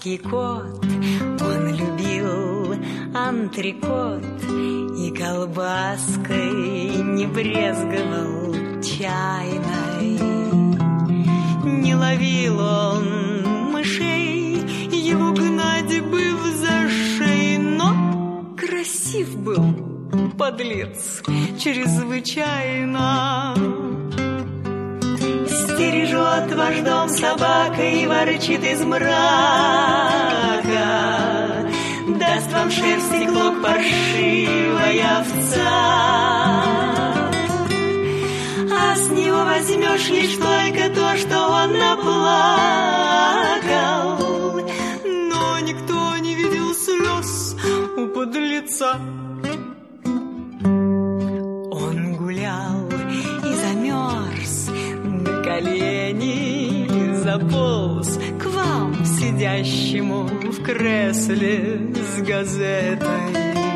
Русский кот, он любил антрекот и колбаской не брезговал чайной. Не ловил он мышей, его гнать бы за шею, но красив был подлец чрезвычайно. Стережет ваш дом собака и ворчит из мрака, даст вам шерсти клок паршивая овца. А с него возьмешь лишь только то, что он наплакал, но никто не видел слез у подлеца. Он гулял и замерз, на колени заполз к вам, сидящему в кресле с газетой.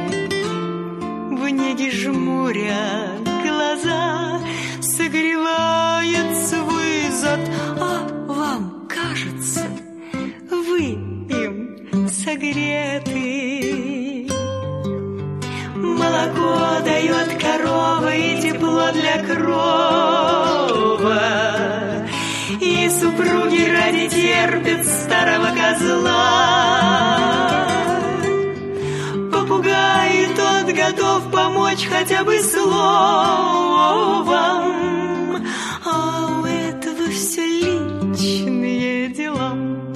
В неге жмуря глаза согревает свой зад, а вам кажется, вы им согреты. Молоко дает корова и тепло для крова, и супруги ради терпят старого козла. Попугай тот готов помочь хотя бы словом, а у этого все личные дела.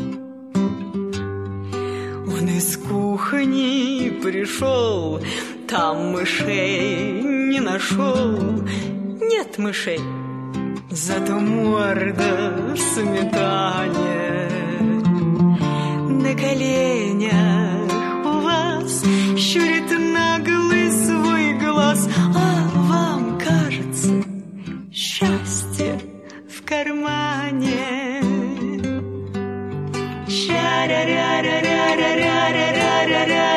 Он из кухни пришел, там мышей не нашел. Нет мышей, зато морда в сметане. На коленях у вас щурит наглый свой глаз, а вам кажется счастье в кармане. Ша-ра-ра-ра-ра-ра-ра-ра-ра.